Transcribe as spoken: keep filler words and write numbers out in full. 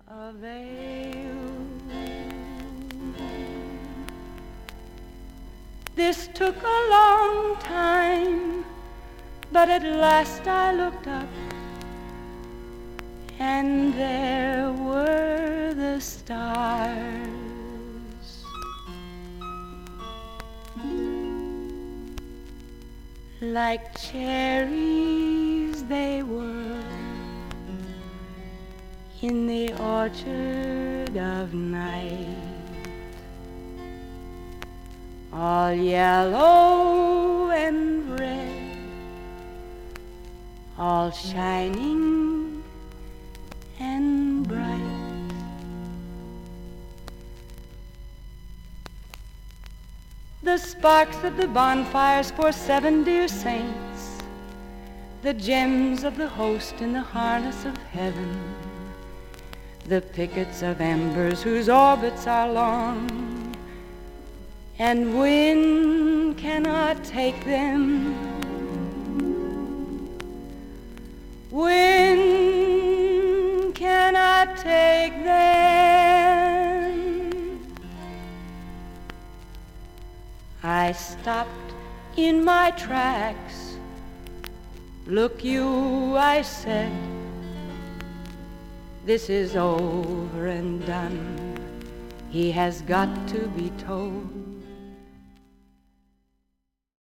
avail. This took a long time, but at last I looked up, and there were the stars. Like cherries they were in the orchard of night, all yellow and red, all shining and bright. The sparks of the bonfires for seven dear saints, the gems of the host in the harness of heaven, the pickets of embers whose orbits are long, and wind cannot take them. Wind cannot take them. I stopped in my tracks. Look you, I said, this is over and done. He has got to be told.